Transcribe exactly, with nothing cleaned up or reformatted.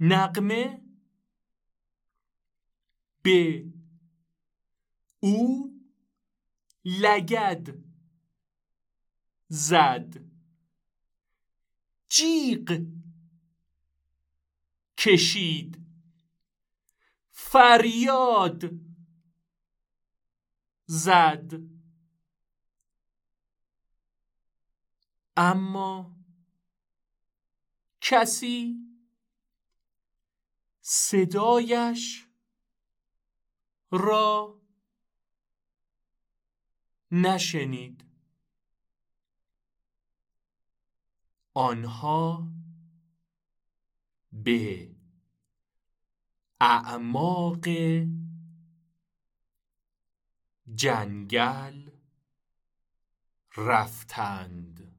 نغمه به او لگد زد. جیغ کشید، فریاد زد. اما کسی صدایش را نشنید. آنها به اعماق جنگل رفتند.